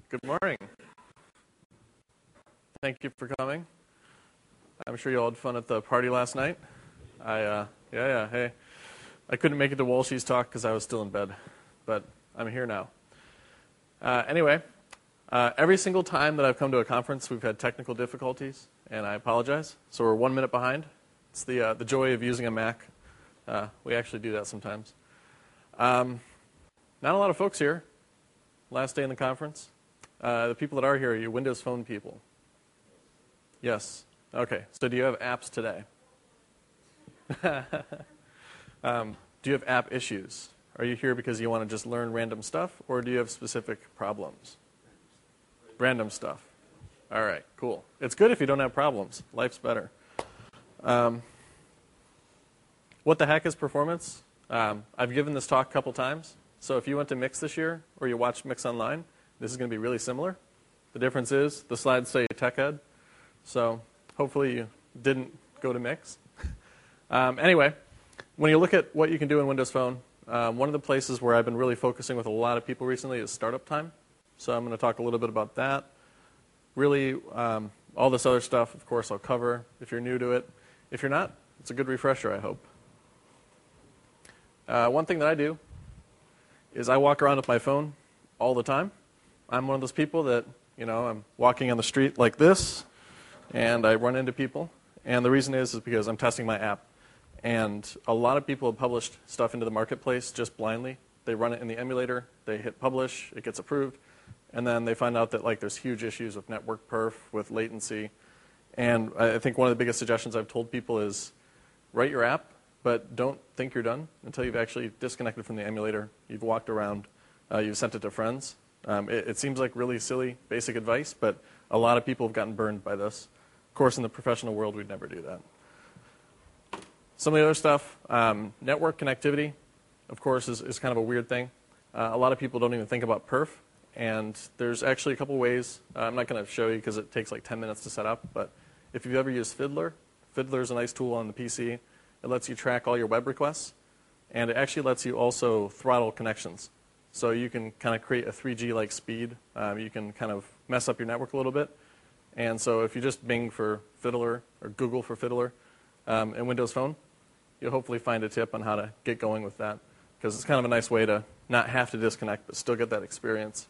Good morning. Thank you for coming. I'm sure you all had fun at the party last night. Hey. I couldn't make it to Walshy's talk because I was still in bed, but I'm here now. Anyway, every single time that I've come to a conference, we've had technical difficulties, and I apologize. So we're 1 minute behind. It's the joy of using a Mac. We actually do that sometimes. Not a lot of folks here. Last day in the conference. The people that are here, are you Windows Phone people? Yes. Okay. So do you have apps today? Do you have app issues? Are you here because you want to just learn random stuff, or do you have specific problems? Random stuff. All right, cool. It's good if you don't have problems. Life's better. What the heck is performance? I've given this talk a couple times. So if you went to Mix this year, or you watched Mix online, this is going to be really similar. The difference is the slides say Tech Ed. So hopefully you didn't go to Mix. Anyway, when you look at what you can do in Windows Phone, one of the places where I've been really focusing with a lot of people recently is startup time. So I'm going to talk a little bit about that. Really, all this other stuff, of course, I'll cover if you're new to it. If you're not, it's a good refresher, I hope. One thing that I do is I walk around with my phone all the time. I'm one of those people that, I'm walking on the street like this, and I run into people. And the reason is because I'm testing my app. And a lot of people have published stuff into the marketplace just blindly. They run it in the emulator, they hit publish, it gets approved, and then they find out that there's huge issues with network perf, with latency. And I think one of the biggest suggestions I've told people is write your app, but don't think you're done until you've actually disconnected from the emulator, you've walked around, you've sent it to friends. It seems like really silly, basic advice, but a lot of people have gotten burned by this. Of course, in the professional world, we'd never do that. Some of the other stuff, network connectivity, of course, is kind of a weird thing. A lot of people don't even think about perf, and there's actually a couple ways. I'm not going to show you because it takes like 10 minutes to set up, but if you've ever used Fiddler, Fiddler is a nice tool on the PC. It lets you track all your web requests, and it actually lets you also throttle connections. So you can kind of create a 3G-like speed. You can kind of mess up your network a little bit. And so if you just Bing for Fiddler or Google for Fiddler in Windows Phone, you'll hopefully find a tip on how to get going with that, because it's kind of a nice way to not have to disconnect but still get that experience.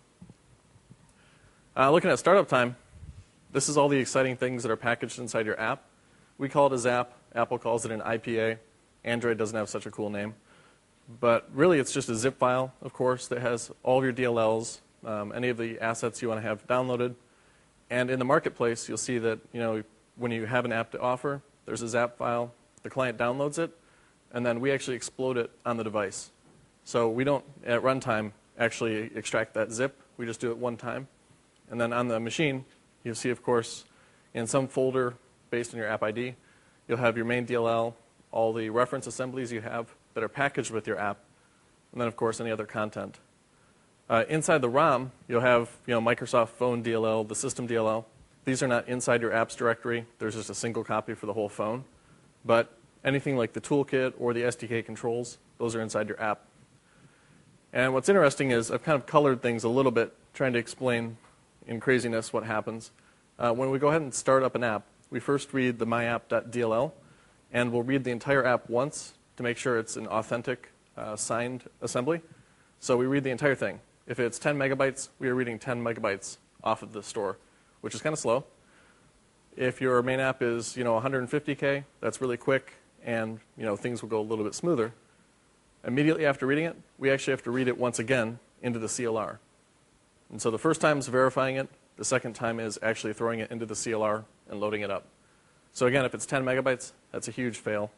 Looking at startup time, this is all the exciting things that are packaged inside your app. We call it a Zap. Apple calls it an IPA. Android doesn't have such a cool name. But really, it's just a zip file, of course, that has all of your DLLs, any of the assets you want to have downloaded. And in the marketplace, you'll see that when you have an app to offer, there's a Zap file. The client downloads it, and then we actually explode it on the device. So we don't, at runtime, actually extract that zip. We just do it one time. And then on the machine, you'll see, of course, in some folder based on your app ID, you'll have your main DLL, all the reference assemblies you have that are packaged with your app, and then, of course, any other content. Inside the ROM, you'll have Microsoft Phone DLL, the system DLL. These are not inside your apps directory. There's just a single copy for the whole phone. But anything like the toolkit or the SDK controls, those are inside your app. And what's interesting is I've kind of colored things a little bit, trying to explain in craziness what happens. When we go ahead and start up an app, we first read the myapp.dll, and we'll read the entire app once to make sure it's an authentic signed assembly. So we read the entire thing. If it's 10 megabytes, we are reading 10 megabytes off of the store, which is kind of slow. If your main app is 150K, that's really quick, and things will go a little bit smoother. Immediately after reading it, we actually have to read it once again into the CLR. And so the first time is verifying it. The second time is actually throwing it into the CLR and loading it up. So again, if it's 10 megabytes, that's a huge fail.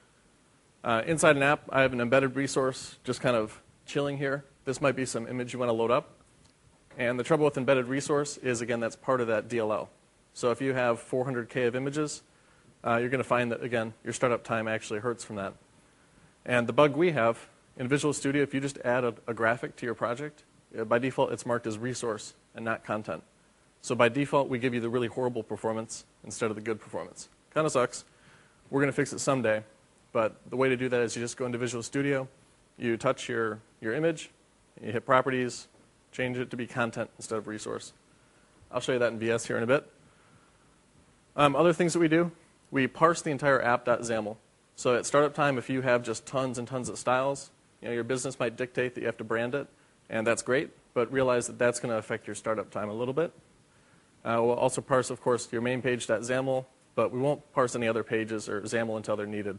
Inside an app, I have an embedded resource just kind of chilling here. This might be some image you want to load up. And the trouble with embedded resource is, again, that's part of that DLL. So if you have 400K of images, you're going to find that, again, your startup time actually hurts from that. And the bug we have in Visual Studio, if you just add a graphic to your project, by default, it's marked as resource and not content. So by default, we give you the really horrible performance instead of the good performance. Kind of sucks. We're going to fix it someday. But the way to do that is you just go into Visual Studio, you touch your image, you hit Properties, Change it to be content instead of resource. I'll show you that in VS here in a bit. Other things that we do, we parse the entire app.xaml. So at startup time, if you have just tons and tons of styles, your business might dictate that you have to brand it, and that's great, but realize that that's going to affect your startup time a little bit. We'll also parse, of course, your main page.xaml, but we won't parse any other pages or XAML until they're needed.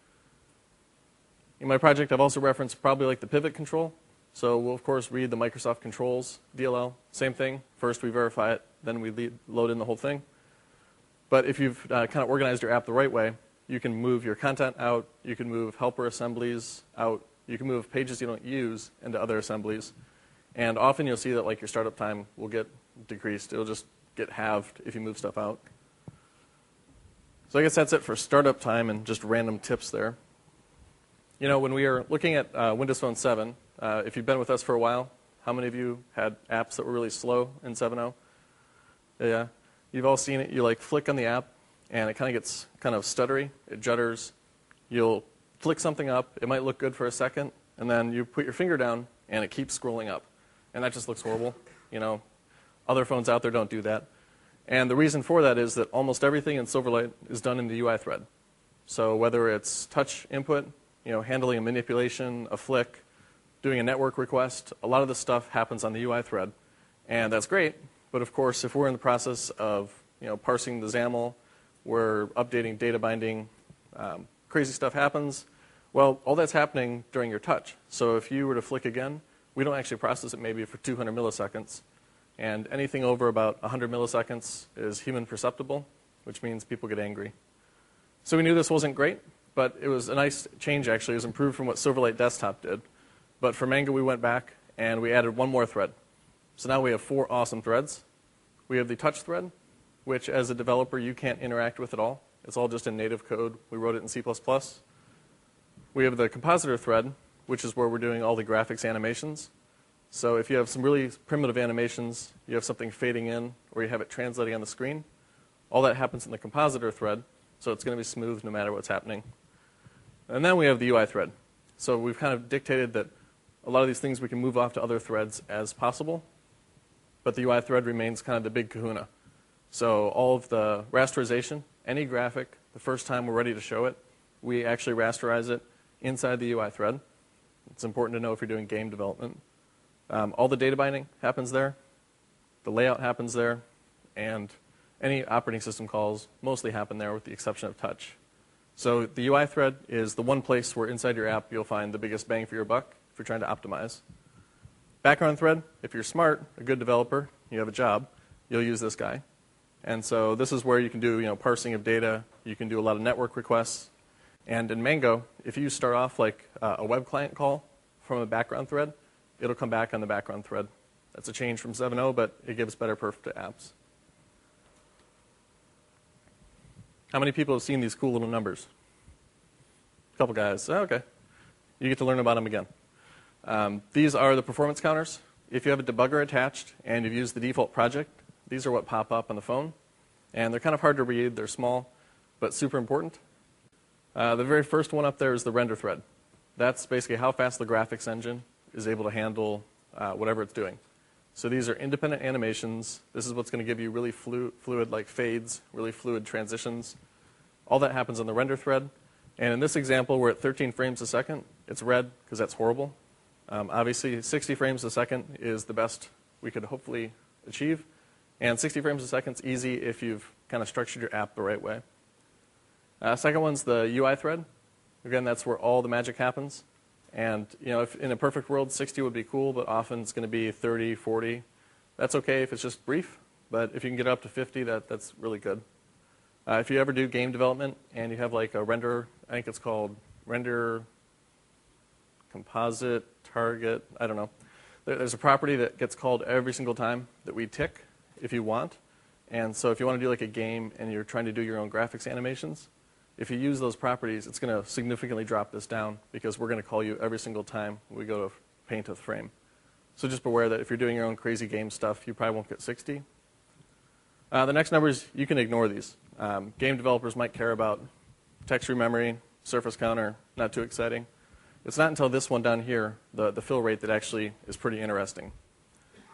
In my project, I've also referenced probably like the pivot control. So we'll, of course, read the Microsoft controls DLL. Same thing. First, we verify it. Then we load in the whole thing. But if you've kind of organized your app the right way, you can move your content out. You can move helper assemblies out. You can move pages you don't use into other assemblies. And often you'll see that like your startup time will get decreased. It'll just get halved if you move stuff out. So I guess that's it for startup time and just random tips there. When we are looking at Windows Phone 7, if you've been with us for a while, how many of you had apps that were really slow in 7.0? Yeah, you've all seen it. You like flick on the app, and it kind of gets kind of stuttery. It judders. You'll flick something up. It might look good for a second, and then you put your finger down, and it keeps scrolling up, and that just looks horrible. Other phones out there don't do that, and the reason for that is that almost everything in Silverlight is done in the UI thread. So whether it's touch input, handling a manipulation, a flick, doing a network request, a lot of this stuff happens on the UI thread. And that's great, but of course, if we're in the process of parsing the XAML, we're updating data binding, crazy stuff happens, well, all that's happening during your touch. So if you were to flick again, we don't actually process it maybe for 200 milliseconds. And anything over about 100 milliseconds is human perceptible, which means people get angry. So we knew this wasn't great. But it was a nice change, actually. It was improved from what Silverlight Desktop did. But for Mango, we went back, and we added one more thread. So now we have 4 awesome threads. We have the touch thread, which, as a developer, you can't interact with at all. It's all just in native code. We wrote it in C++. We have the compositor thread, which is where we're doing all the graphics animations. So if you have some really primitive animations, you have something fading in, or you have it translating on the screen, all that happens in the compositor thread, so it's going to be smooth no matter what's happening. And then we have the UI thread. So we've kind of dictated that a lot of these things we can move off to other threads as possible, but the UI thread remains kind of the big kahuna. So all of the rasterization, any graphic, the first time we're ready to show it, we actually rasterize it inside the UI thread. It's important to know if you're doing game development. All the data binding happens there. The layout happens there. And any operating system calls mostly happen there with the exception of touch. So the UI thread is the one place where inside your app you'll find the biggest bang for your buck if you're trying to optimize. Background thread, if you're smart, a good developer, you have a job, you'll use this guy. And so this is where you can do parsing of data. You can do a lot of network requests. And in Mango, if you start off like a web client call from a background thread, it'll come back on the background thread. That's a change from 7.0, but it gives better perf to apps. How many people have seen these cool little numbers? A couple guys. Oh, okay. You get to learn about them again. These are the performance counters. If you have a debugger attached and you've used the default project, these are what pop up on the phone. And they're kind of hard to read. They're small, but super important. The very first one up there is the render thread. That's basically how fast the graphics engine is able to handle whatever it's doing. So these are independent animations. This is what's going to give you really fluid like fades, really fluid transitions. All that happens on the render thread. And in this example, we're at 13 frames a second. It's red because that's horrible. Obviously, 60 frames a second is the best we could hopefully achieve. And 60 frames a second is easy if you've kind of structured your app the right way. Second one's the UI thread. Again, that's where all the magic happens. And if in a perfect world, 60 would be cool, but often it's going to be 30, 40. That's okay if it's just brief, but if you can get up to 50, that's really good. If you ever do game development and you have like a render, I think it's called render composite target, I don't know. There's a property that gets called every single time that we tick if you want. And so if you want to do like a game and you're trying to do your own graphics animations, if you use those properties, it's going to significantly drop this down because we're going to call you every single time we go to paint a frame. So just beware that if you're doing your own crazy game stuff, you probably won't get 60. The next numbers, you can ignore these. Game developers might care about texture memory, surface counter, not too exciting. It's not until this one down here, the fill rate, that actually is pretty interesting.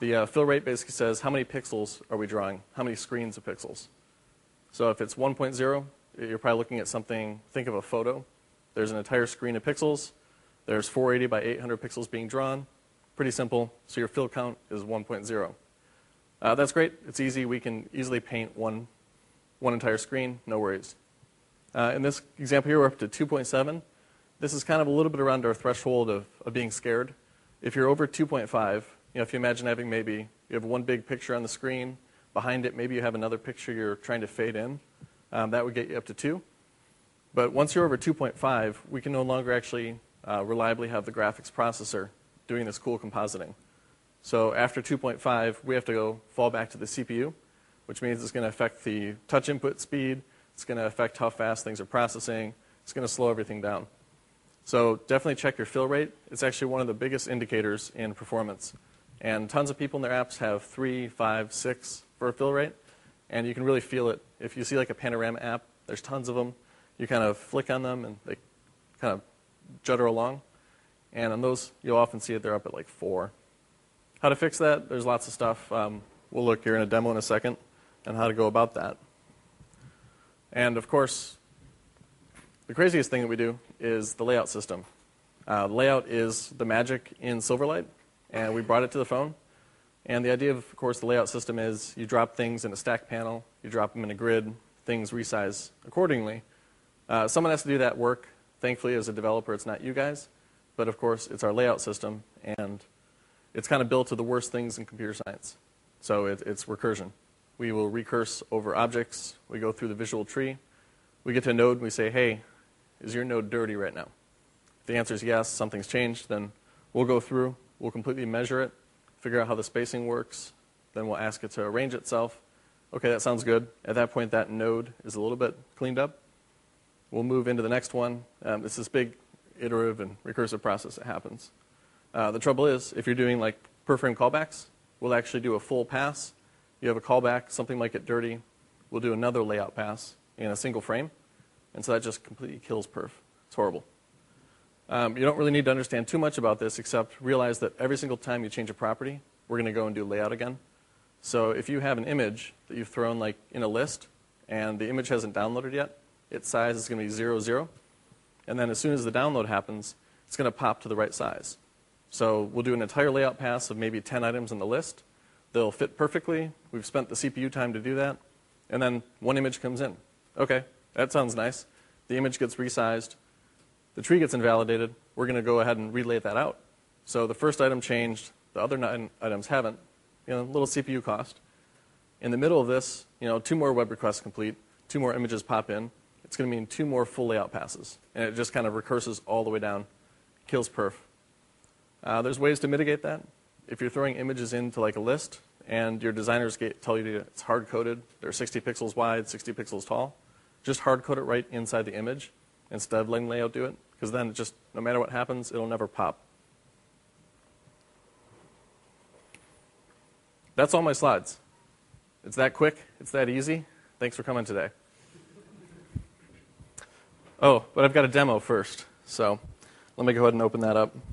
The fill rate basically says how many pixels are we drawing, how many screens of pixels. So if it's 1.0, you're probably looking at something, think of a photo. There's an entire screen of pixels. There's 480 by 800 pixels being drawn. Pretty simple. So your fill count is 1.0. That's great. It's easy. We can easily paint one entire screen. No worries. In this example here, we're up to 2.7. This is kind of a little bit around our threshold of being scared. If you're over 2.5, if you imagine having maybe you have one big picture on the screen, behind it maybe you have another picture you're trying to fade in, that would get you up to 2. But once you're over 2.5, we can no longer actually reliably have the graphics processor doing this cool compositing. So after 2.5, we have to go fall back to the CPU, which means it's going to affect the touch input speed. It's going to affect how fast things are processing. It's going to slow everything down. So definitely check your fill rate. It's actually one of the biggest indicators in performance. And tons of people in their apps have 3, 5, 6 for a fill rate. And you can really feel it. If you see like a panorama app, there's tons of them. You kind of flick on them and they kind of judder along. And on those, you'll often see it, they're up at like 4. How to fix that? There's lots of stuff. We'll look here in a demo in a second on how to go about that. And of course, the craziest thing that we do is the layout system. Layout is the magic in Silverlight, and we brought it to the phone. And the idea of course, the layout system is you drop things in a stack panel, you drop them in a grid, things resize accordingly. Someone has to do that work. Thankfully, as a developer, it's not you guys. But of course, it's our layout system, and it's kind of built to the worst things in computer science. So it's recursion. We will recurse over objects. We go through the visual tree. We get to a node, and we say, hey, is your node dirty right now? If the answer is yes, something's changed, then we'll go through. We'll completely measure it, figure out how the spacing works. Then we'll ask it to arrange itself. Okay, that sounds good. At that point, that node is a little bit cleaned up. We'll move into the next one. It's this big iterative and recursive process that happens. The trouble is, if you're doing like per frame callbacks, we'll actually do a full pass. You have a callback, something might get dirty. We'll do another layout pass in a single frame. And so that just completely kills perf. It's horrible. You don't really need to understand too much about this, except realize that every single time you change a property, we're going to go and do layout again. So if you have an image that you've thrown like in a list, and the image hasn't downloaded yet, its size is going to be 0, 0. And then as soon as the download happens, it's going to pop to the right size. So we'll do an entire layout pass of maybe 10 items in the list. They'll fit perfectly. We've spent the CPU time to do that. And then one image comes in. Okay, that sounds nice. The image gets resized. The tree gets invalidated. We're going to go ahead and relay that out. So the first item changed. The other 9 items haven't. Little CPU cost. In the middle of this, 2 more web requests complete. 2 more images pop in. It's going to mean 2 more full layout passes. And it just kind of recurses all the way down. Kills perf. There's ways to mitigate that. If you're throwing images into like a list and your designers tell you it's hard-coded, they're 60 pixels wide, 60 pixels tall, just hard-code it right inside the image instead of letting layout do it, because then it just, no matter what happens, it'll never pop. That's all my slides. It's that quick. It's that easy. Thanks for coming today. Oh, but I've got a demo first, so let me go ahead and open that up.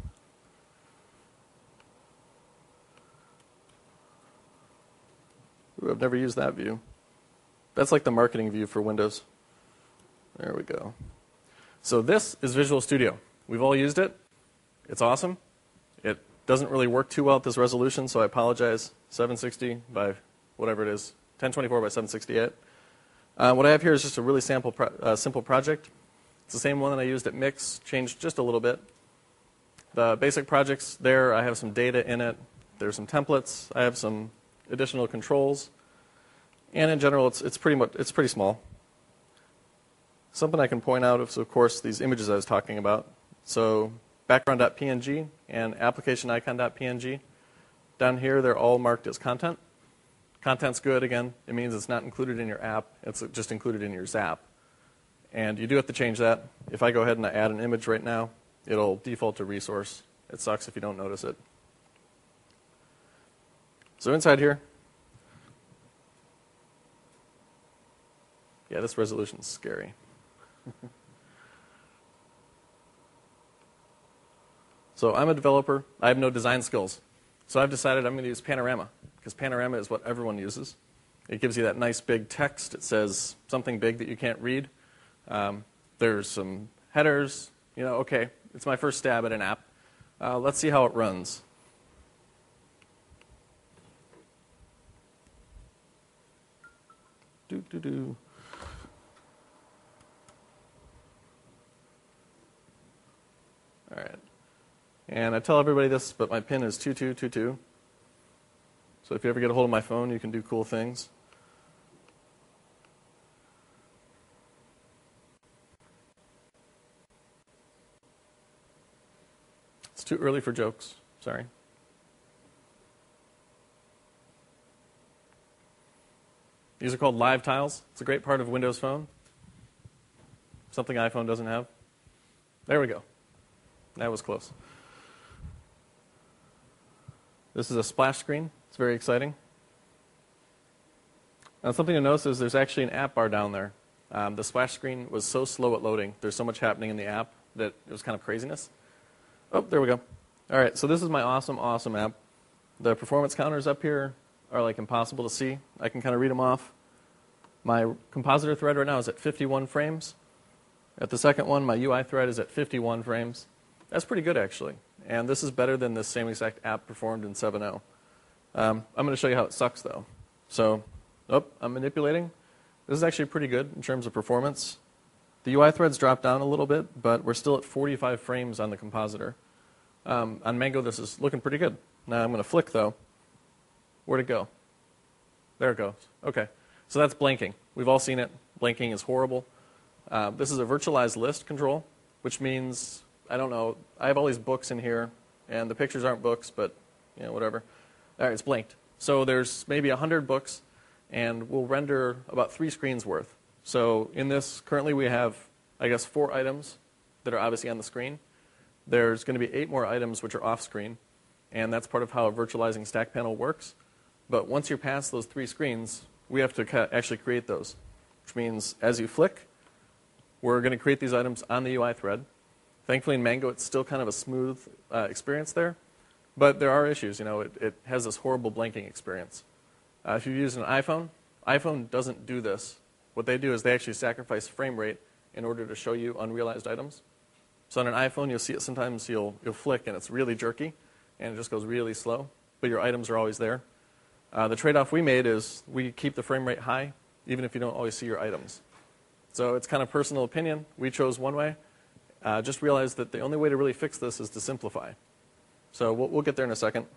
Ooh, I've never used that view. That's like the marketing view for Windows. There we go. So this is Visual Studio. We've all used it. It's awesome. It doesn't really work too well at this resolution, so I apologize. 760 by whatever it is, 1024 by 768. What I have here is just a really simple project. It's the same one that I used at Mix, changed just a little bit. The basic project's there. I have some data in it. There's some templates. I have some additional controls. And in general, it's pretty small. Something I can point out is, of course, these images I was talking about. So background.png and application-icon.png. Down here, they're all marked as content. Content's good, again. It means it's not included in your app. It's just included in your Zap. And you do have to change that. If I go ahead and I add an image right now, it'll default to resource. It sucks if you don't notice it. So inside here, yeah, this resolution's scary. So I'm a developer. I have no design skills. So I've decided I'm going to use Panorama, because Panorama is what everyone uses. It gives you that nice big text. It says something big that you can't read. There's some headers. Okay, it's my first stab at an app. Let's see how it runs. Do. All right. And I tell everybody this, but my PIN is 2222. So if you ever get a hold of my phone, you can do cool things. It's too early for jokes. Sorry. These are called live tiles. It's a great part of Windows Phone. Something iPhone doesn't have. There we go. That was close. This is a splash screen. It's very exciting. Now, something to notice is there's actually an app bar down there. The splash screen was so slow at loading. There's so much happening in the app that it was kind of craziness. Oh, there we go. All right, so this is my awesome, awesome app. The performance counters up here are like impossible to see. I can kind of read them off. My compositor thread right now is at 51 frames. At the second one, my UI thread is at 51 frames. That's pretty good, actually. And this is better than this same exact app performed in 7.0. I'm going to show you how it sucks, though. So, I'm manipulating. This is actually pretty good in terms of performance. The UI threads dropped down a little bit, but we're still at 45 frames on the compositor. On Mango, this is looking pretty good. Now I'm going to flick, though. Where'd it go? There it goes. Okay. So that's blanking. We've all seen it. Blanking is horrible. This is a virtualized list control, which means, I don't know, I have all these books in here, and the pictures aren't books, but whatever. All right, it's blanked. So there's maybe 100 books, and we'll render about 3 screens worth. So in this, currently we have, I guess, 4 items that are obviously on the screen. There's going to be 8 more items which are off screen, and that's part of how a virtualizing stack panel works. But once you're past those 3 screens, we have to actually create those, which means as you flick, we're going to create these items on the UI thread. Thankfully in Mango, it's still kind of a smooth experience there, but there are issues. It has this horrible blanking experience. If you use an iPhone, iPhone doesn't do this. What they do is they actually sacrifice frame rate in order to show you unrealized items. So on an iPhone, you'll see it sometimes you'll flick and it's really jerky and it just goes really slow, but your items are always there. The trade-off we made is we keep the frame rate high even if you don't always see your items. So it's kind of personal opinion. We chose one way. Just realize that the only way to really fix this is to simplify. So we'll get there in a second.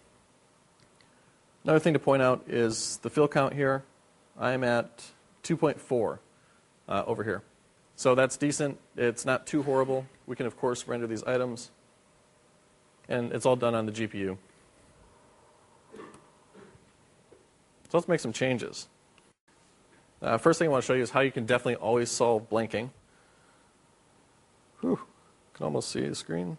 Another thing to point out is the fill count here. I'm at 2.4 over here. So that's decent. It's not too horrible. We can, of course, render these items. And it's all done on the GPU. So let's make some changes. First thing I want to show you is how you can definitely always solve blanking. Whew, can almost see the screen.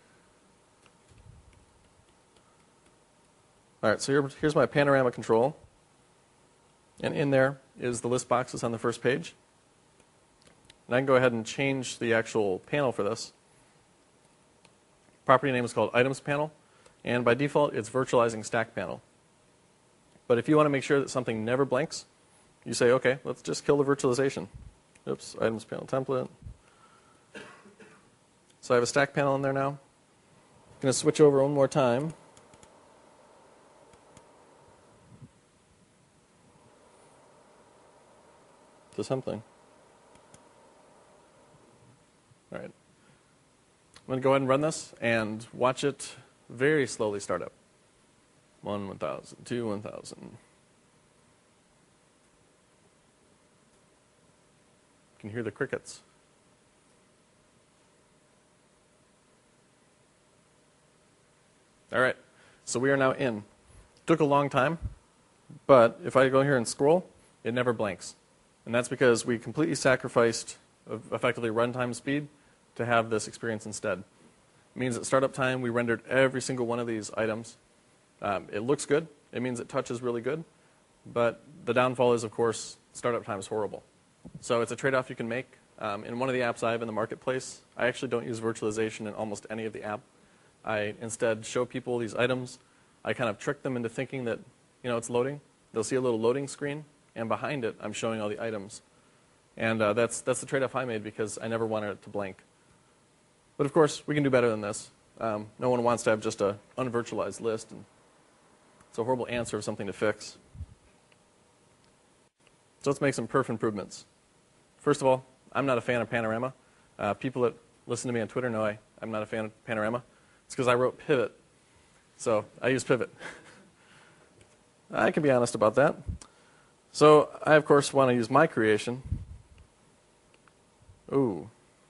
All right, so here's my panorama control. And in there is the list boxes on the first page. And I can go ahead and change the actual panel for this. Property name is called items panel. And by default, it's virtualizing stack panel. But if you want to make sure that something never blanks, you say, okay, let's just kill the virtualization. Oops, items panel template. So I have a stack panel in there now. I'm going to switch over one more time. To something. All right. I'm going to go ahead and run this and watch it very slowly start up. 1,000, 2, 1,000. You can hear the crickets. All right, so we are now in. Took a long time, but if I go here and scroll, it never blanks. And that's because we completely sacrificed effectively runtime speed to have this experience instead. It means at startup time, we rendered every single one of these items. It looks good. It means it touches really good. But the downfall is, of course, startup time is horrible. So it's a trade-off you can make. In one of the apps I have in the marketplace, I actually don't use virtualization in almost any of the app. I instead show people these items. I kind of trick them into thinking that, it's loading. They'll see a little loading screen, and behind it, I'm showing all the items. And that's the trade-off I made because I never wanted it to blank. But of course, we can do better than this. No one wants to have just an unvirtualized list. And it's a horrible answer of something to fix. So let's make some perf improvements. First of all, I'm not a fan of Panorama. People that listen to me on Twitter know I'm not a fan of Panorama. It's because I wrote Pivot. So I use Pivot. I can be honest about that. So I, of course, want to use my creation. Ooh.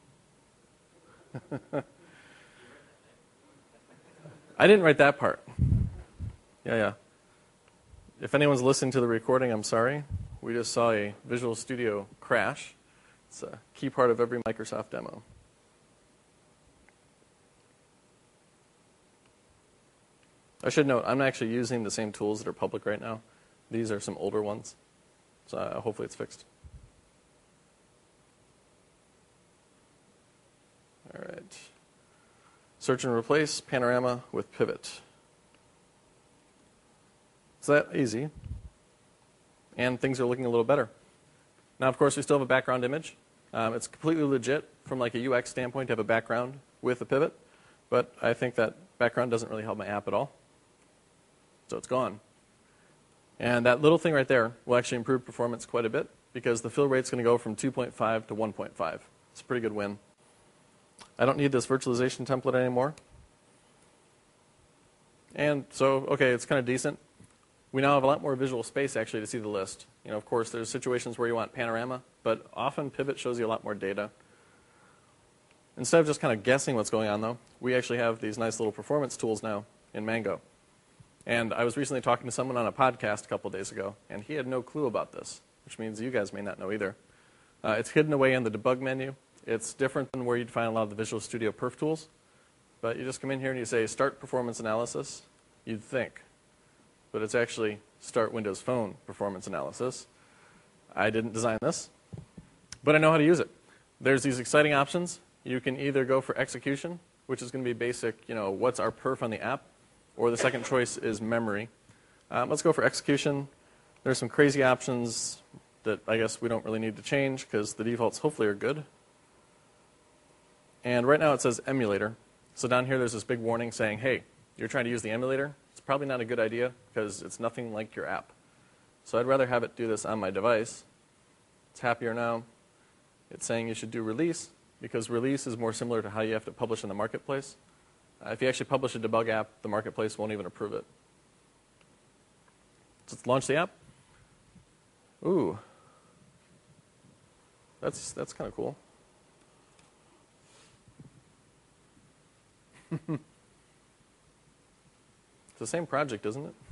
I didn't write that part. Yeah. If anyone's listening to the recording, I'm sorry. We just saw a Visual Studio crash. It's a key part of every Microsoft demo. I should note, I'm actually using the same tools that are public right now. These are some older ones. So hopefully it's fixed. All right. Search and replace Panorama with Pivot. It's that easy. And things are looking a little better. Now, of course, we still have a background image. It's completely legit from like a UX standpoint to have a background with a pivot. But I think that background doesn't really help my app at all. So it's gone. And that little thing right there will actually improve performance quite a bit because the fill rate's going to go from 2.5 to 1.5. It's a pretty good win. I don't need this virtualization template anymore. And so, okay, it's kind of decent. We now have a lot more visual space actually to see the list. Of course, there's situations where you want Panorama, but often Pivot shows you a lot more data. Instead of just kind of guessing what's going on, though, we actually have these nice little performance tools now in Mango. And I was recently talking to someone on a podcast a couple of days ago, and he had no clue about this, which means you guys may not know either. It's hidden away in the debug menu. It's different than where you'd find a lot of the Visual Studio perf tools. But you just come in here and you say, start performance analysis, you'd think. But it's actually start Windows Phone performance analysis. I didn't design this, but I know how to use it. There's these exciting options. You can either go for execution, which is going to be basic, what's our perf on the app, or the second choice is memory. Let's go for execution. There's some crazy options that I guess we don't really need to change because the defaults hopefully are good. And right now it says emulator. So down here there's this big warning saying, hey, you're trying to use the emulator. It's probably not a good idea because it's nothing like your app. So I'd rather have it do this on my device. It's happier now. It's saying you should do release because release is more similar to how you have to publish in the marketplace. If you actually publish a debug app, the marketplace won't even approve it. So let's launch the app. Ooh. That's kind of cool. It's the same project, isn't it?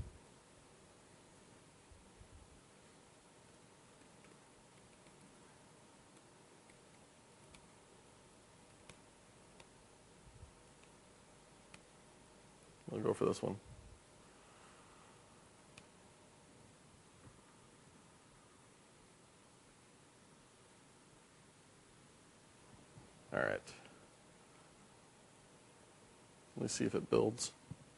We'll go for this one. All right. Let me see if it builds.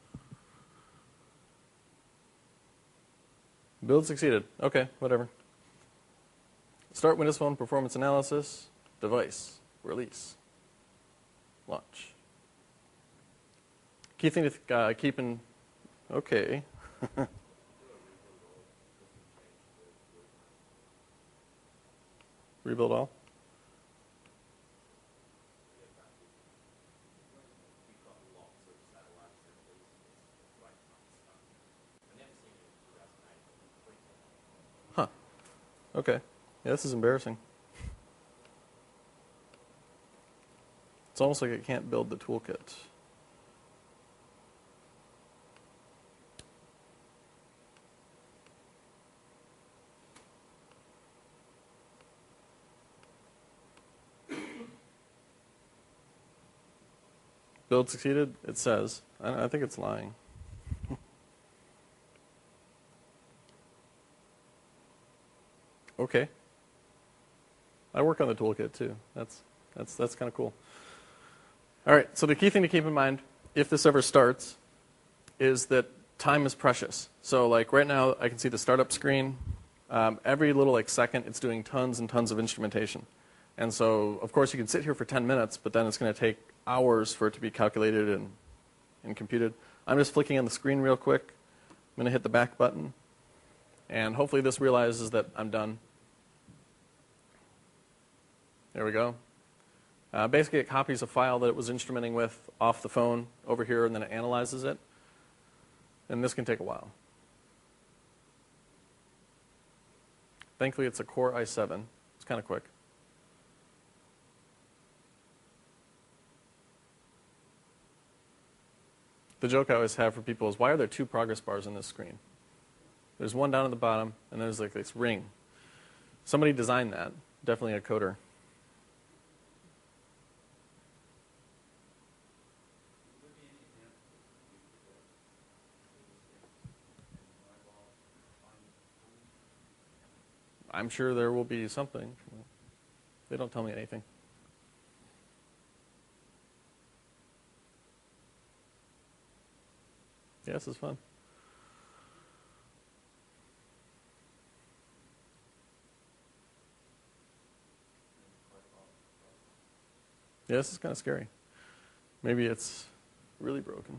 Build succeeded. Okay, whatever. Start Windows Phone performance analysis, device, release, launch. Key thing to keep in, okay. Rebuild all? Huh. Okay. Yeah, this is embarrassing. It's almost like it can't build the toolkit. Build succeeded, it says. I think it's lying. Okay. I work on the toolkit too. That's kind of cool. All right, so the key thing to keep in mind, if this ever starts, is that time is precious. So like right now, I can see the startup screen. Every little second, it's doing tons and tons of instrumentation. And so, of course, you can sit here for 10 minutes, but then it's going to take hours for it to be calculated and computed. I'm just flicking on the screen real quick. I'm going to hit the back button. And hopefully this realizes that I'm done. There we go. Basically, it copies a file that it was instrumenting with off the phone over here, and then it analyzes it. And this can take a while. Thankfully, it's a Core i7. It's kind of quick. The joke I always have for people is, why are there 2 progress bars on this screen? There's one down at the bottom, and there's like this ring. Somebody designed that. Definitely a coder. I'm sure there will be something. They don't tell me anything. Yeah, this is fun. Yeah, this is kind of scary. Maybe it's really broken.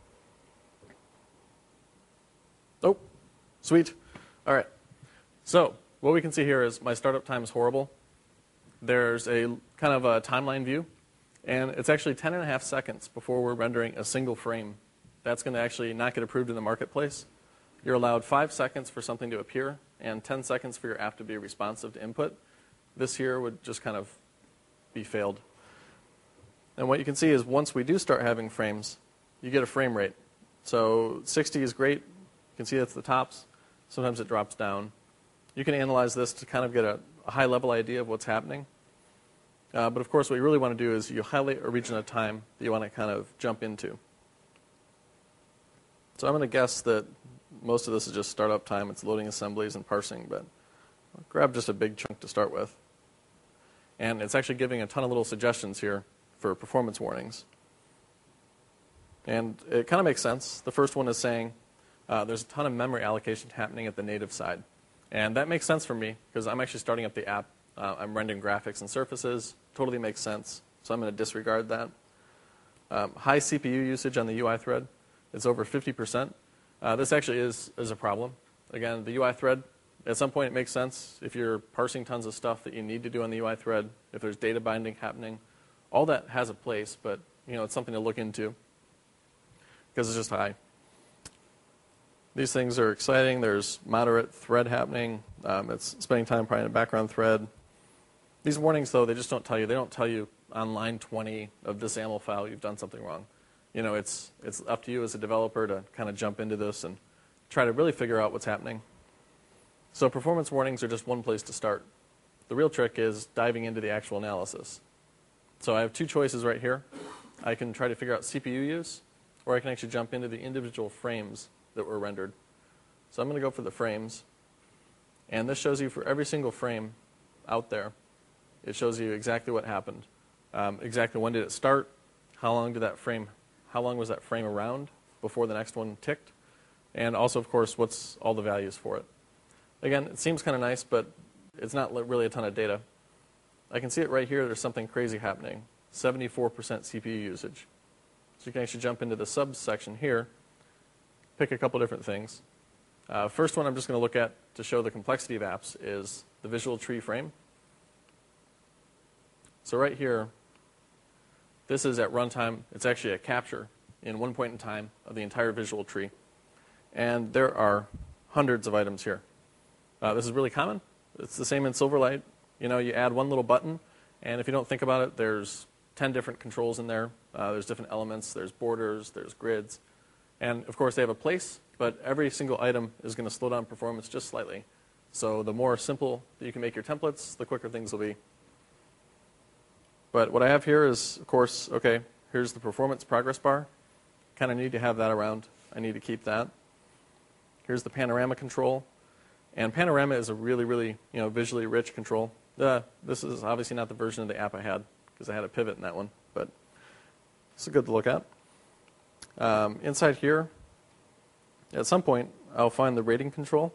Oh, sweet. All right. So what we can see here is my startup time is horrible. There's a kind of a timeline view, and it's actually 10.5 seconds before we're rendering a single frame. That's going to actually not get approved in the marketplace. You're allowed 5 seconds for something to appear and 10 seconds for your app to be responsive to input. This here would just kind of be failed. And what you can see is once we do start having frames, you get a frame rate. So 60 is great. You can see that's the tops. Sometimes it drops down. You can analyze this to kind of get a high-level idea of what's happening. But of course, what you really want to do is you highlight a region of time that you want to kind of jump into. So I'm going to guess that most of this is just startup time. It's loading assemblies and parsing, but I'll grab just a big chunk to start with. And it's actually giving a ton of little suggestions here for performance warnings. And it kind of makes sense. The first one is saying there's a ton of memory allocation happening at the native side. And that makes sense for me because I'm actually starting up the app. I'm rendering graphics and surfaces. Totally makes sense. So I'm going to disregard that. High CPU usage on the UI thread. It's over 50%. This actually is a problem. Again, the UI thread, at some point it makes sense if you're parsing tons of stuff that you need to do on the UI thread, if there's data binding happening. All that has a place, but it's something to look into because it's just high. These things are exciting. There's moderate thread happening. It's spending time probably in a background thread. These warnings, though, they just don't tell you. They don't tell you on line 20 of this YAML file you've done something wrong. It's up to you as a developer to kind of jump into this and try to really figure out what's happening. So performance warnings are just one place to start. The real trick is diving into the actual analysis. So I have 2 choices right here. I can try to figure out CPU use, or I can actually jump into the individual frames that were rendered. So I'm going to go for the frames. And this shows you for every single frame out there, it shows you exactly what happened. Exactly when did it start, how long was that frame around before the next one ticked, and also, of course, what's all the values for it. Again, it seems kind of nice, but it's not really a ton of data. I can see it right here. There's something crazy happening, 74% CPU usage. So you can actually jump into the subsection here, pick a couple different things. First one I'm just going to look at to show the complexity of apps is the visual tree frame. So right here, this is at runtime. It's actually a capture in one point in time of the entire visual tree. And there are hundreds of items here. This is really common. It's the same in Silverlight. You add one little button, and if you don't think about it, there's 10 different controls in there. There's different elements. There's borders. There's grids. And, of course, they have a place, but every single item is going to slow down performance just slightly. So the more simple that you can make your templates, the quicker things will be. But what I have here is, of course, okay, here's the performance progress bar. Kind of need to have that around. I need to keep that. Here's the panorama control. And panorama is a really, really visually rich control. This is obviously not the version of the app I had because I had a pivot in that one, but it's good to look at. Inside here, At some point, I'll find the rating control.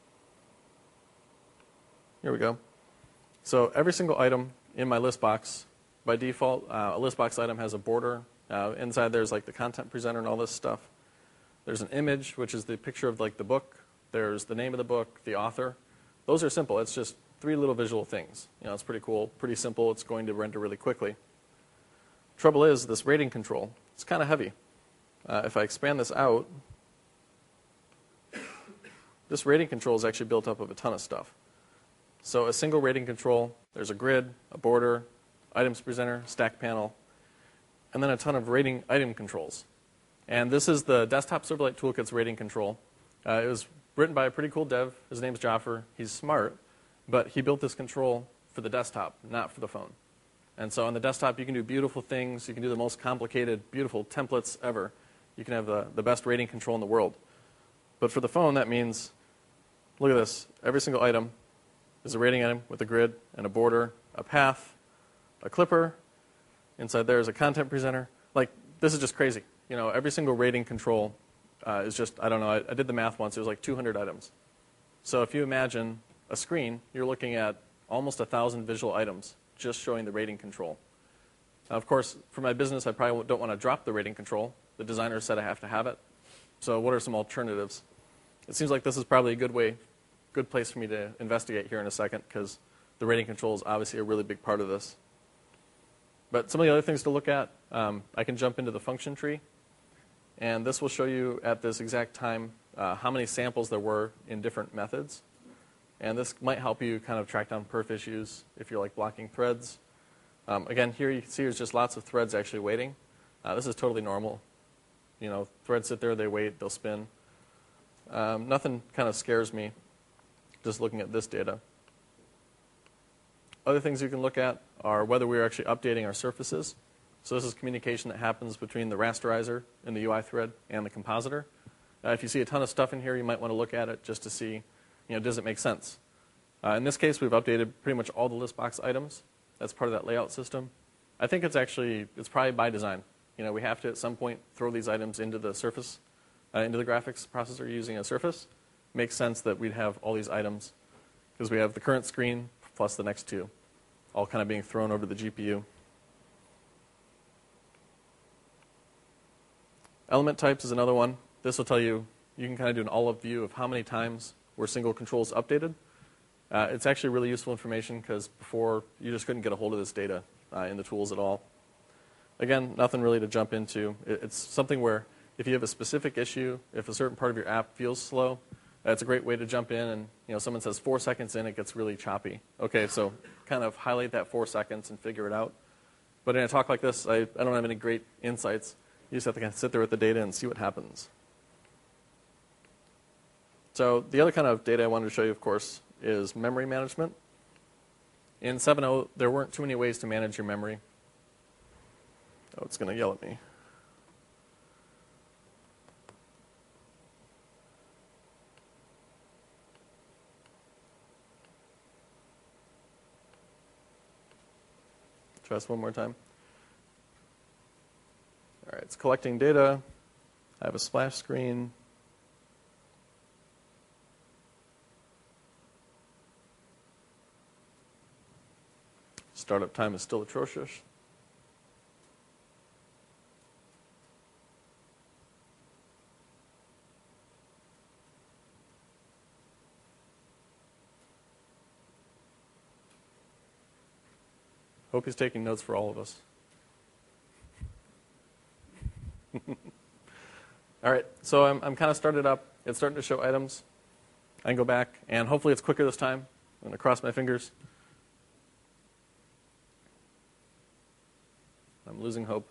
Here we go. So every single item in my list box, by default, a list box item has a border. Inside there's like the content presenter and all this stuff. There's an image, which is the picture of like the book. There's the name of the book, the author. Those are simple. It's just 3 little visual things. It's pretty cool, pretty simple. It's going to render really quickly. Trouble is, this rating control, it's kind of heavy. If I expand this out, this rating control is actually built up of a ton of stuff. So a single rating control, there's a grid, a border, items presenter, stack panel, and then a ton of rating item controls. And this is the Desktop Silverlight Toolkit's rating control. It was written by a pretty cool dev. His name's Jaffer. He's smart, but he built this control for the desktop, not for the phone. And so on the desktop, you can do beautiful things. You can do the most complicated, beautiful templates ever. You can have the best rating control in the world. But for the phone, that means, look at this. Every single item is a rating item with a grid and a border, a path, a clipper. Inside there is a content presenter. Like, this is just crazy. Every single rating control is just, I don't know, I did the math once. It was like 200 items. So if you imagine a screen, you're looking at almost 1,000 visual items just showing the rating control. Now, of course, for my business, I probably don't want to drop the rating control. The designer said I have to have it. So what are some alternatives? It seems like this is probably a good place for me to investigate here in a second, because the rating control is obviously a really big part of this. But some of the other things to look at, I can jump into the function tree. And this will show you at this exact time how many samples there were in different methods. And this might help you kind of track down perf issues if you're like blocking threads. Again, here you can see there's just lots of threads actually waiting. This is totally normal. Threads sit there, they wait, they'll spin. Nothing kind of scares me just looking at this data. Other things you can look at are whether we're actually updating our surfaces. So this is communication that happens between the rasterizer in the UI thread and the compositor. If you see a ton of stuff in here, you might want to look at it just to see, does it make sense? In this case, we've updated pretty much all the list box items. That's part of that layout system. I think it's probably by design. We have to at some point throw these items into the surface, into the graphics processor using a surface. Makes sense that we'd have all these items because we have the current screen plus the next 2, all kind of being thrown over the GPU. Element types is another one. This will tell you can kind of do an all-up view of how many times were single controls updated. It's actually really useful information because before you just couldn't get a hold of this data in the tools at all. Again, nothing really to jump into. It's something where if you have a specific issue, if a certain part of your app feels slow, it's a great way to jump in and someone says 4 seconds in, it gets really choppy. Okay, so kind of highlight that 4 seconds and figure it out. But in a talk like this, I don't have any great insights. You just have to kind of sit there with the data and see what happens. So the other kind of data I wanted to show you, of course, is memory management. In 7.0, there weren't too many ways to manage your memory. Oh, it's going to yell at me. Try this one more time. All right, it's collecting data. I have a splash screen. Startup time is still atrocious. Hope he's taking notes for all of us. All right, so I'm kind of started up. It's starting to show items. I can go back, and hopefully it's quicker this time. I'm going to cross my fingers. I'm losing hope.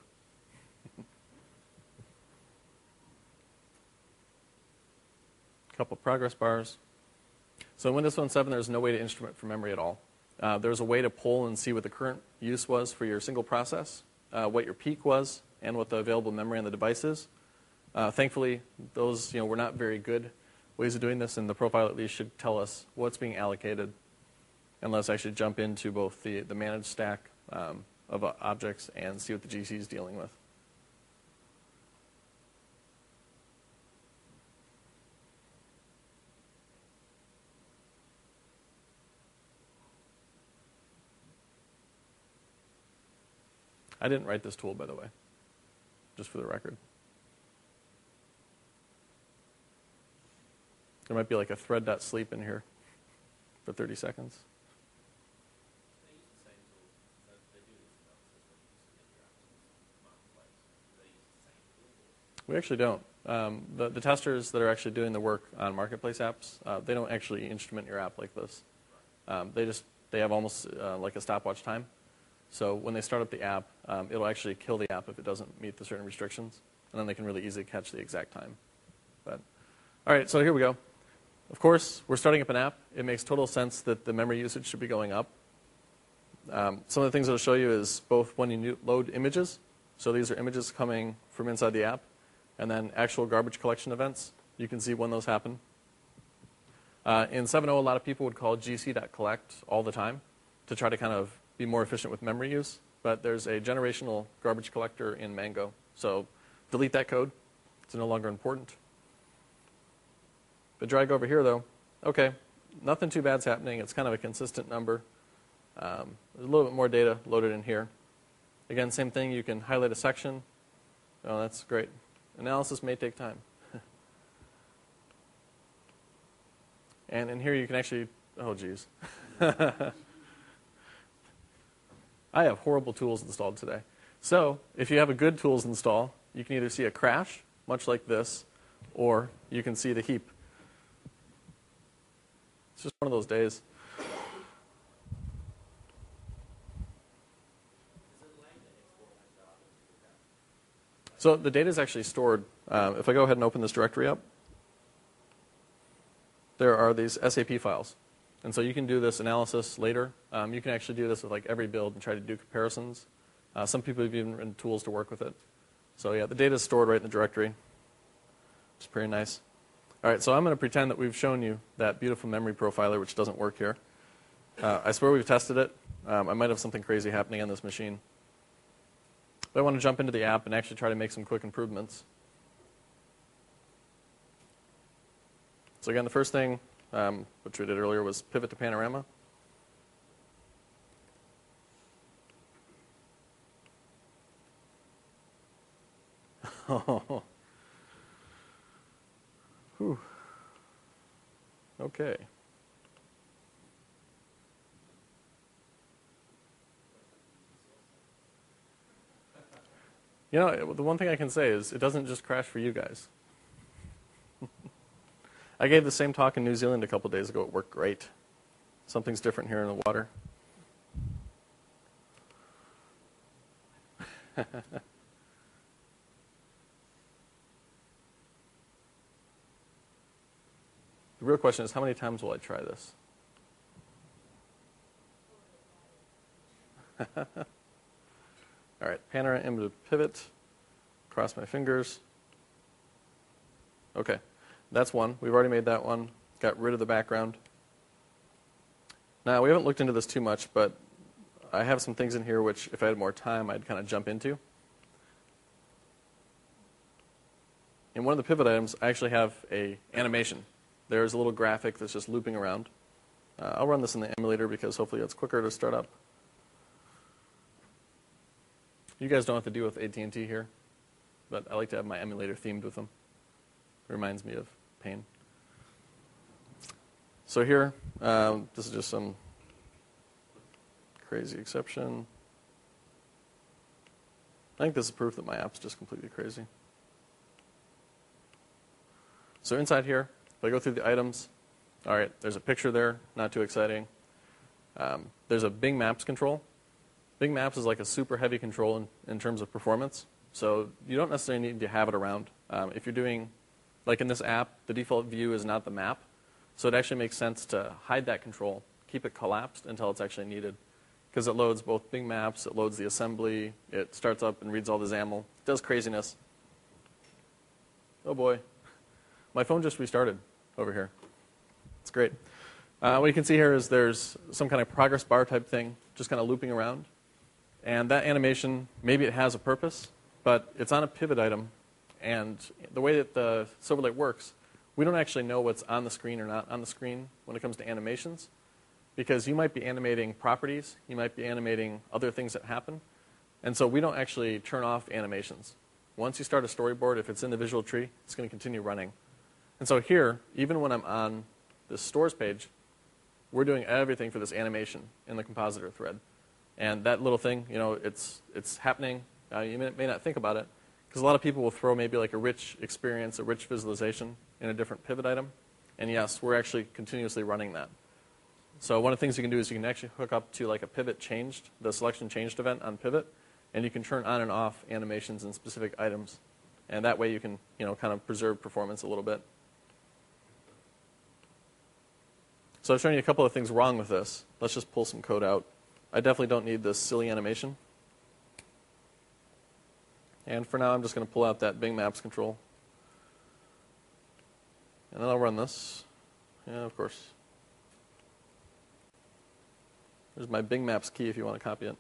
A couple progress bars. So in Windows Phone 7, there's no way to instrument for memory at all. There's a way to pull and see what the current use was for your single process, what your peak was, and what the available memory on the device is. Thankfully, those were not very good ways of doing this, and the profile at least should tell us what's being allocated. And let's actually jump into both the managed stack of objects and see what the GC is dealing with. I didn't write this tool, by the way, just for the record. There might be like a thread.sleep in here for 30 seconds. They use the same tool. So they do this analysis when you submit your apps to Marketplace. Do they use the same tool? We actually don't. The testers that are actually doing the work on Marketplace apps, they don't actually instrument your app like this. They have almost like a stopwatch time. So when they start up the app, it'll actually kill the app if it doesn't meet the certain restrictions, and then they can really easily catch the exact time. But all right, so here we go. Of course, we're starting up an app. It makes total sense that the memory usage should be going up. Some of the things I'll show you is both when you load images. So these are images coming from inside the app, and then actual garbage collection events. You can see when those happen. In 7.0, a lot of people would call gc.collect all the time to try to kind of be more efficient with memory use. But there's a generational garbage collector in Mango. So delete that code. It's no longer important. But drag over here, though. OK, nothing too bad's happening. It's kind of a consistent number. There's a little bit more data loaded in here. Again, same thing. You can highlight a section. Oh, that's great. Analysis may take time. And in here, you can actually, oh, geez. I have horrible tools installed today. So if you have a good tools install, you can either see a crash, much like this, or you can see the heap. It's just one of those days. So the data is actually stored. If I go ahead and open this directory up, there are these SAP files. And so you can do this analysis later. You can actually do this with like every build and try to do comparisons. Some people have even written tools to work with it. So yeah, the data is stored right in the directory. It's pretty nice. All right, so I'm going to pretend that we've shown you that beautiful memory profiler, which doesn't work here. I swear we've tested it. I might have something crazy happening on this machine. But I want to jump into the app and actually try to make some quick improvements. So again, the first thing, which we did earlier, was pivot to panorama. Oh. Whew. Okay. You know, the one thing I can say is it doesn't just crash for you guys. I gave the same talk in New Zealand a couple days ago. It worked great. Something's different here in the water. The real question is, how many times will I try this? All right, panorama into pivot. Cross my fingers. Okay, that's one. We've already made that one. Got rid of the background. Now, we haven't looked into this too much, but I have some things in here which, if I had more time, I'd kind of jump into. In one of the pivot items, I actually have an animation. There's a little graphic that's just looping around. I'll run this in the emulator because hopefully it's quicker to start up. You guys don't have to deal with AT&T here, but I like to have my emulator themed with them. It reminds me of pain. So here, this is just some crazy exception. I think this is proof that my app's just completely crazy. So inside here, if I go through the items, all right, there's a picture there, not too exciting. There's a Bing Maps control. Bing Maps is like a super heavy control in terms of performance. So you don't necessarily need to have it around. If you're doing, like in this app, the default view is not the map. So it actually makes sense to hide that control, keep it collapsed until it's actually needed. Because it loads both Bing Maps, it loads the assembly, it starts up and reads all the XAML. It does craziness. Oh boy. My phone just restarted over here. It's great. What you can see here is there's some kind of progress bar type thing just kind of looping around. And that animation, maybe it has a purpose, but it's on a pivot item. And the way that the Silverlight works, we don't actually know what's on the screen or not on the screen when it comes to animations. Because you might be animating properties, you might be animating other things that happen, And so we don't actually turn off animations. Once you start a storyboard, if it's in the visual tree, it's going to continue running. And so here, even when I'm on this stores page, we're doing everything for this animation in the compositor thread. And that little thing, it's happening. You may not think about it, because a lot of people will throw maybe like a rich experience, a rich visualization in a different pivot item. And yes, we're actually continuously running that. So one of the things you can do is you can actually hook up to like a pivot changed, the selection changed event on pivot, and you can turn on and off animations in specific items. And that way you can, kind of preserve performance a little bit. So I've shown you a couple of things wrong with this. Let's just pull some code out. I definitely don't need this silly animation. And for now, I'm just going to pull out that Bing Maps control. And then I'll run this. Yeah, of course. There's my Bing Maps key if you want to copy it.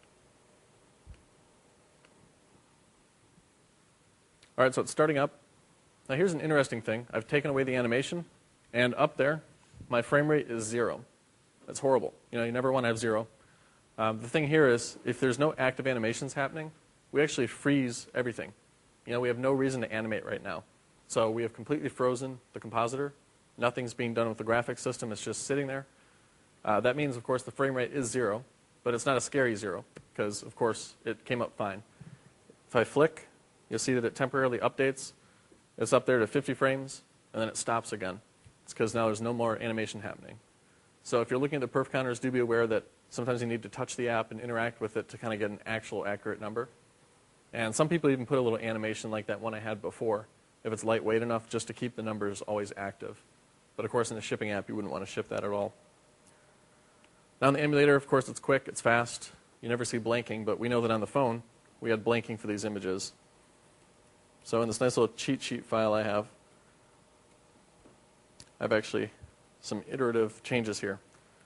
All right, so it's starting up. Now here's an interesting thing. I've taken away the animation, and up there, my frame rate is 0. That's horrible. You never want to have 0. The thing here is, if there's no active animations happening, we actually freeze everything. We have no reason to animate right now. So we have completely frozen the compositor. Nothing's being done with the graphics system. It's just sitting there. That means, of course, the frame rate is 0, but it's not a scary 0, because, of course, it came up fine. If I flick, you'll see that it temporarily updates. It's up there to 50 frames, and then it stops again. It's because now there's no more animation happening. So if you're looking at the perf counters, do be aware that sometimes you need to touch the app and interact with it to kind of get an actual accurate number. And some people even put a little animation like that one I had before, if it's lightweight enough, just to keep the numbers always active. But of course, in a shipping app, you wouldn't want to ship that at all. Now in the emulator, of course, it's quick, it's fast. You never see blanking, but we know that on the phone, we had blanking for these images. So in this nice little cheat sheet file I have actually some iterative changes here.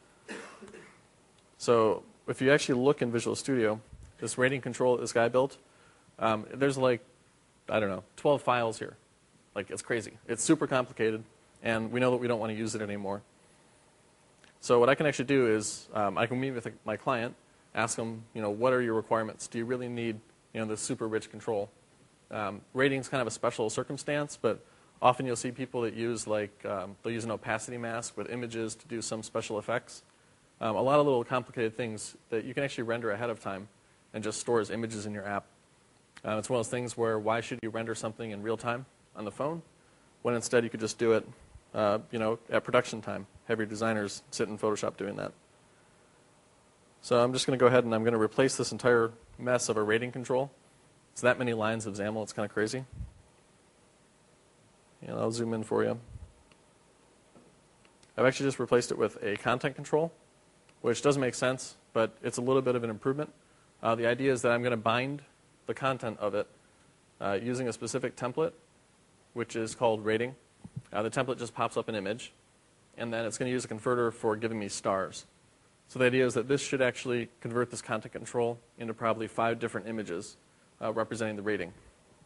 So if you actually look in Visual Studio, this rating control that this guy built, there's like, 12 files here. Like, it's crazy. It's super complicated, and we know that we don't want to use it anymore. So what I can actually do is I can meet with my client, ask them, what are your requirements? Do you really need, this super rich control? Rating's kind of a special circumstance, but often you'll see people that use they'll use an opacity mask with images to do some special effects. A lot of little complicated things that you can actually render ahead of time and just store as images in your app. It's one of those things where why should you render something in real time on the phone when instead you could just do it at production time. Have your designers sit in Photoshop doing that. So I'm just going to go ahead and I'm going to replace this entire mess of a rating control. It's that many lines of XAML, it's kind of crazy. And I'll zoom in for you. I've actually just replaced it with a content control, which doesn't make sense, but it's a little bit of an improvement. The idea is that I'm going to bind the content of it using a specific template, which is called rating. The template just pops up an image, and then it's going to use a converter for giving me stars. So the idea is that this should actually convert this content control into probably 5 different images representing the rating.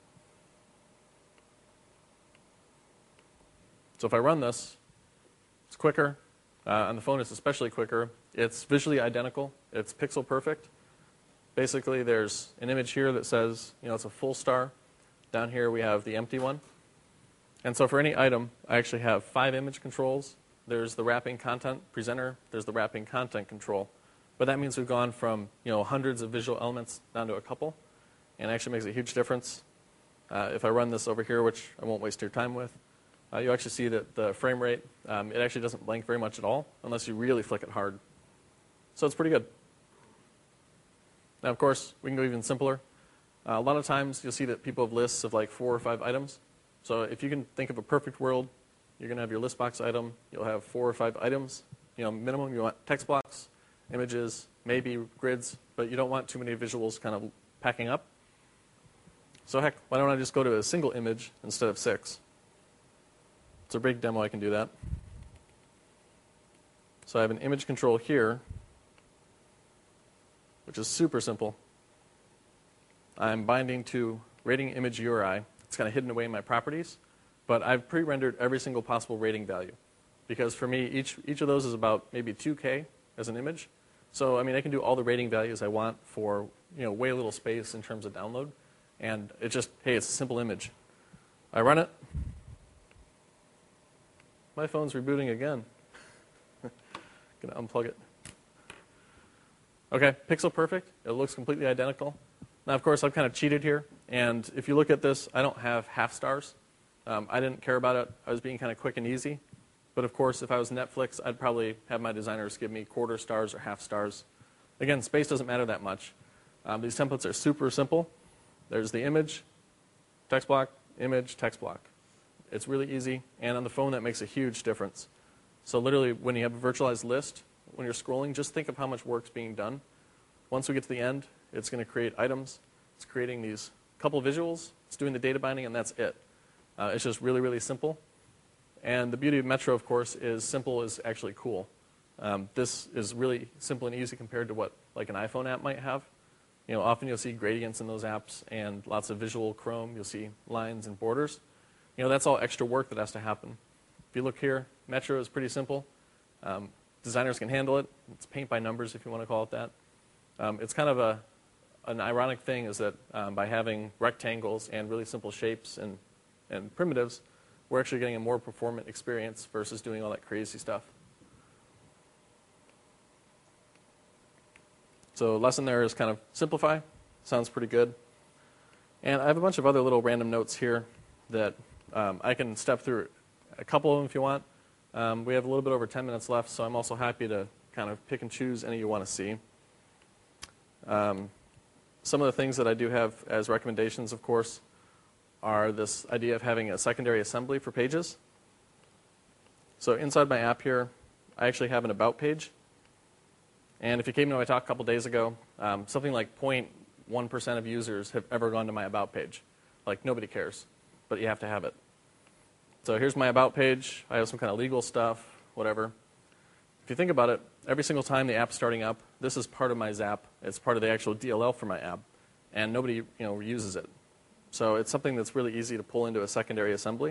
So if I run this, it's quicker. On the phone, it's especially quicker. It's visually identical. It's pixel perfect. Basically, there's an image here that says, it's a full star. Down here, we have the empty one. And so for any item, I actually have 5 image controls. There's the wrapping content presenter. There's the wrapping content control. But that means we've gone from hundreds of visual elements down to a couple, and it actually makes a huge difference. If I run this over here, which I won't waste your time with, you actually see that the frame rate, it actually doesn't blank very much at all unless you really flick it hard. So it's pretty good. Now, of course, we can go even simpler. A lot of times you'll see that people have lists of like 4 or 5 items. So if you can think of a perfect world, you're going to have your list box item. You'll have 4 or 5 items. Minimum you want text blocks, images, maybe grids, but you don't want too many visuals kind of packing up. So heck, why don't I just go to a single image instead of 6? It's a big demo, I can do that. So I have an image control here, which is super simple. I'm binding to rating image URI. It's kind of hidden away in my properties, but I've pre-rendered every single possible rating value. Because for me, each of those is about maybe 2K as an image. So, I mean, I can do all the rating values I want for, way little space in terms of download. And it just, hey, it's a simple image. I run it. My phone's rebooting again. Gonna unplug it. Okay, pixel perfect. It looks completely identical. Now, of course, I've kind of cheated here. And if you look at this, I don't have half stars. I didn't care about it. I was being kind of quick and easy. But of course, if I was Netflix, I'd probably have my designers give me quarter stars or half stars. Again, space doesn't matter that much. These templates are super simple. There's the image, text block, image, text block. It's really easy. And on the phone, that makes a huge difference. So literally, when you have a virtualized list, when you're scrolling, just think of how much work's being done. Once we get to the end, it's going to create items. It's creating these couple visuals. It's doing the data binding, and that's it. It's just really, really simple. And the beauty of Metro, of course, is simple is actually cool. This is really simple and easy compared to what like an iPhone app might have. Often you'll see gradients in those apps and lots of visual Chrome. You'll see lines and borders. That's all extra work that has to happen. If you look here, Metro is pretty simple. Designers can handle it. It's paint by numbers, if you want to call it that. It's kind of an ironic thing is that by having rectangles and really simple shapes and primitives, we're actually getting a more performant experience versus doing all that crazy stuff. So lesson there is kind of simplify. Sounds pretty good. And I have a bunch of other little random notes here that I can step through a couple of them if you want. We have a little bit over 10 minutes left, so I'm also happy to kind of pick and choose any you want to see. Some of the things that I do have as recommendations, of course, are this idea of having a secondary assembly for pages. So inside my app here, I actually have an About page. And if you came to my talk a couple days ago, something like 0.1% of users have ever gone to my About page. Like, nobody cares, but you have to have it. So here's my About page. I have some kind of legal stuff, whatever. If you think about it, every single time the app's starting up, this is part of my Zap. It's part of the actual DLL for my app. And nobody uses it. So it's something that's really easy to pull into a secondary assembly.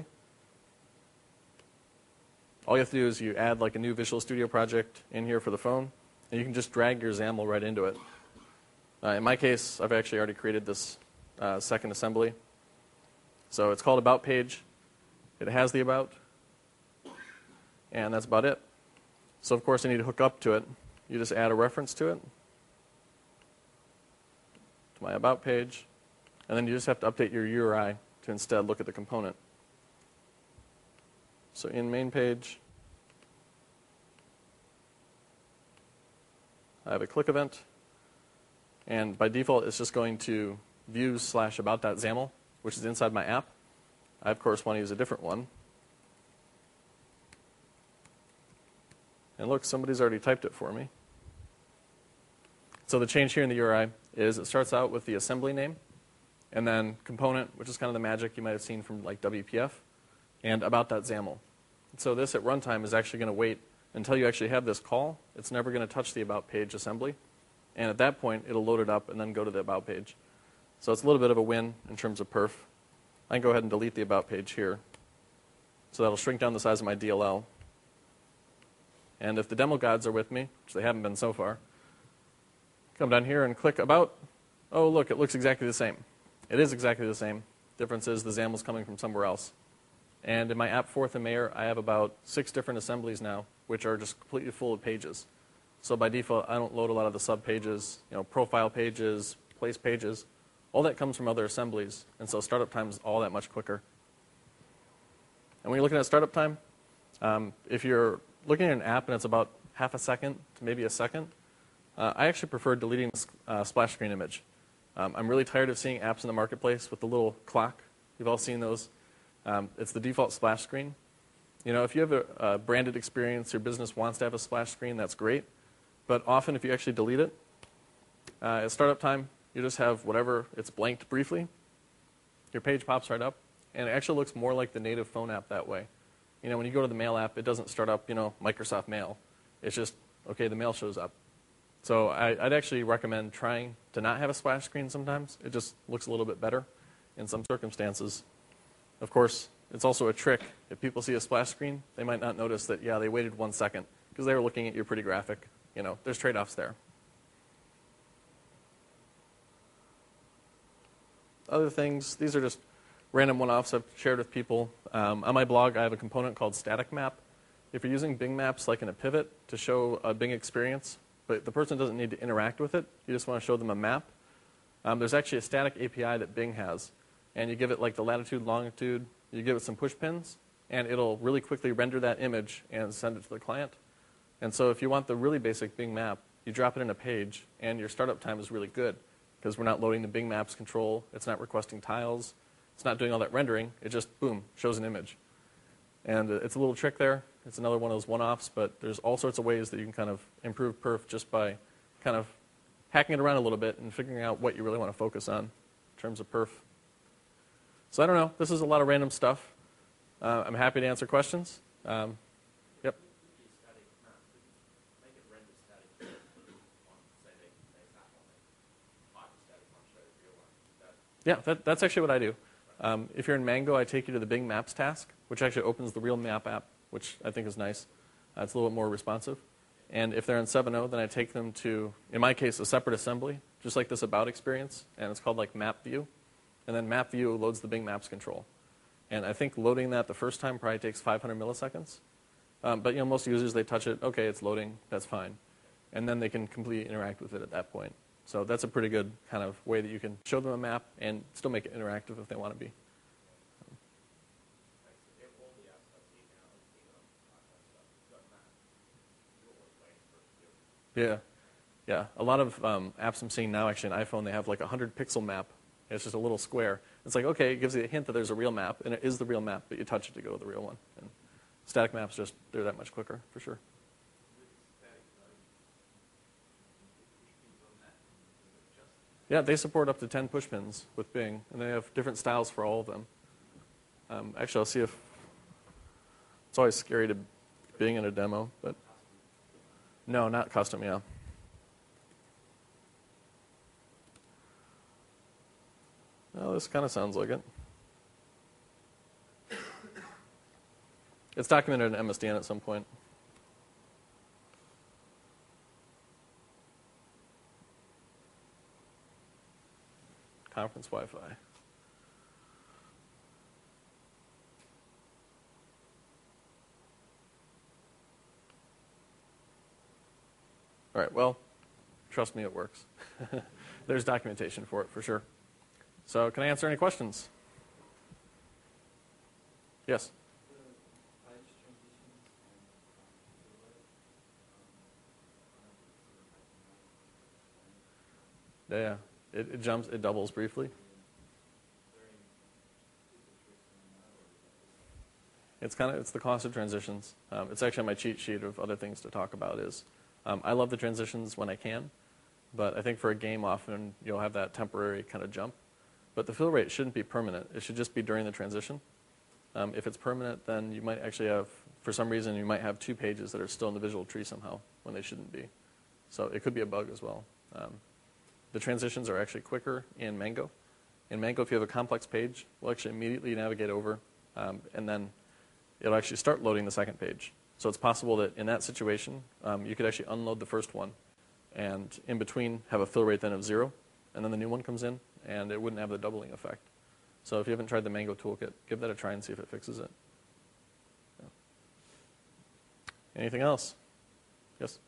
All you have to do is you add like a new Visual Studio project in here for the phone, and you can just drag your XAML right into it. In my case, I've actually already created this second assembly. So it's called About page. It has the About, and that's about it. So of course I need to hook up to it. You just add a reference to it, to my About page. And then you just have to update your URI to instead look at the component. So in main page, I have a click event. And by default, it's just going to views/about.xaml, which is inside my app. I, of course, want to use a different one. And look, somebody's already typed it for me. So the change here in the URI is it starts out with the assembly name, and then component, which is kind of the magic you might have seen from like WPF, and about.xaml. So this at runtime is actually going to wait until you actually have this call. It's never going to touch the About page assembly. And at that point, it'll load it up and then go to the About page. So it's a little bit of a win in terms of perf. I can go ahead and delete the About page here. So that'll shrink down the size of my DLL. And if the demo gods are with me, which they haven't been so far, come down here and click About. Oh, look, it looks exactly the same. It is exactly the same. Difference is the XAML's coming from somewhere else. And in my app Fourth and Mayor, I have about 6 different assemblies now, which are just completely full of pages. So by default, I don't load a lot of the sub-pages, profile pages, place pages. All that comes from other assemblies, and so startup time is all that much quicker. And when you're looking at startup time, if you're looking at an app and it's about half a second to maybe a second, I actually prefer deleting the splash screen image. I'm really tired of seeing apps in the marketplace with the little clock. You've all seen those. It's the default splash screen. If you have a branded experience, your business wants to have a splash screen, that's great. But often if you actually delete it, at startup time, you just have whatever, it's blanked briefly. Your page pops right up, and it actually looks more like the native phone app that way. When you go to the mail app, it doesn't start up, Microsoft Mail. It's just, okay, the mail shows up. So I'd actually recommend trying to not have a splash screen sometimes. It just looks a little bit better in some circumstances. Of course, it's also a trick. If people see a splash screen, they might not notice that, yeah, they waited 1 second because they were looking at your pretty graphic. There's trade-offs there. Other things, these are just random one-offs I've shared with people. On my blog, I have a component called static map. If you're using Bing Maps like in a pivot to show a Bing experience, but the person doesn't need to interact with it, you just want to show them a map, there's actually a static API that Bing has. And you give it like the latitude, longitude, you give it some push pins, and it'll really quickly render that image and send it to the client. And so if you want the really basic Bing map, you drop it in a page, and your startup time is really good because we're not loading the Bing Maps control. It's not requesting tiles. It's not doing all that rendering. It just, boom, shows an image. And it's a little trick there. It's another one of those one-offs, but there's all sorts of ways that you can kind of improve perf just by kind of hacking it around a little bit and figuring out what you really want to focus on in terms of perf. So I don't know. This is a lot of random stuff. I'm happy to answer questions. Yep. Yeah, that's actually what I do. If you're in Mango, I take you to the Bing Maps task, which actually opens the real map app, which I think is nice. It's a little bit more responsive. And if they're in 7.0, then I take them to, in my case, a separate assembly, just like this About experience, and it's called like Map View. And then Map View loads the Bing Maps control. And I think loading that the first time probably takes 500 milliseconds. But you know, most users, they touch it, okay, it's loading, that's fine. And then they can completely interact with it at that point. So that's a pretty good kind of way that you can show them a map and still make it interactive if they want to be. Yeah. Yeah. A lot of apps I'm seeing now, actually, on iPhone, they have like a 100-pixel map. It's just a little square. It's like, okay, it gives you a hint that there's a real map, and it is the real map, but you touch it to go to the real one. And static maps, just they're that much quicker, for sure. Yeah, they support up to 10 push pins with Bing, and they have different styles for all of them. Actually, I'll see if... It's always scary to Bing in a demo, but... No, not custom, yeah. Well, this kind of sounds like it. It's documented in MSDN at some point. Conference Wi-Fi. All right, well, trust me, it works. There's documentation for it, for sure. So can I answer any questions? Yes? Yeah, it jumps, it doubles briefly. It's the cost of transitions. It's actually on my cheat sheet of other things to talk about is, I love the transitions when I can, but I think for a game often you'll have that temporary kind of jump. But the fill rate shouldn't be permanent. It should just be during the transition. If it's permanent, then you might actually have, for some reason, you might have 2 pages that are still in the visual tree somehow when they shouldn't be. So it could be a bug as well. The transitions are actually quicker in Mango. In Mango, if you have a complex page, we'll actually immediately navigate over, and then it'll actually start loading the second page. So it's possible that in that situation, you could actually unload the first one, and in between have a fill rate then of 0, and then the new one comes in, and it wouldn't have the doubling effect. So if you haven't tried the Mango toolkit, give that a try and see if it fixes it. Yeah. Anything else? Yes?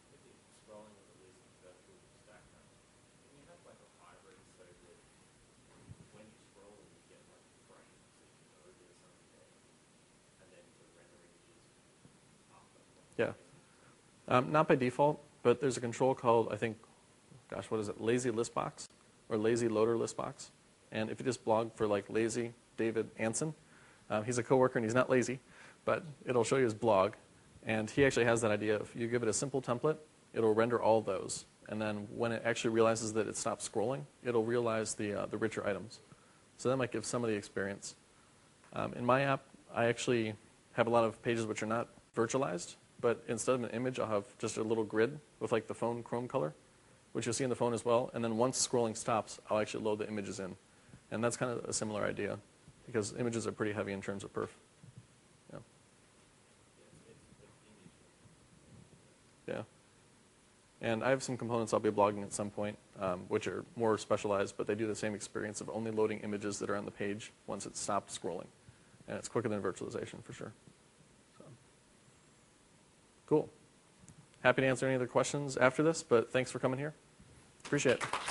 Yeah. Not by default, but there's a control called, I think, gosh, what is it? Lazy list box or lazy loader list box. And if you just blog for like lazy David Anson, he's a coworker and he's not lazy, but it'll show you his blog. And he actually has that idea of you give it a simple template, it'll render all those. And then when it actually realizes that it stops scrolling, it'll realize the richer items. So that might give some of the experience. In my app, I actually have a lot of pages which are not virtualized. But instead of an image, I'll have just a little grid with like the phone Chrome color, which you'll see in the phone as well. And then once scrolling stops, I'll actually load the images in. And that's kind of a similar idea, because images are pretty heavy in terms of perf. Yeah. Yeah. And I have some components I'll be blogging at some point, which are more specialized, but they do the same experience of only loading images that are on the page once it's stopped scrolling. And it's quicker than virtualization for sure. So, cool. Happy to answer any other questions after this, but thanks for coming here. Appreciate it.